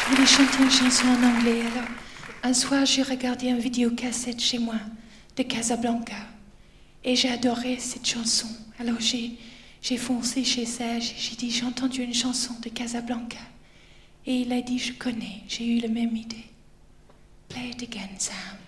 Je voulais chanter une chanson en anglais. Alors, un soir, j'ai regardé un vidéocassette chez moi de Casablanca. Et j'ai adoré cette chanson. Alors, j'ai foncé chez Serge et j'ai dit, j'ai entendu une chanson de Casablanca. Et il a dit, je connais. J'ai eu la même idée. Play it again, Sam.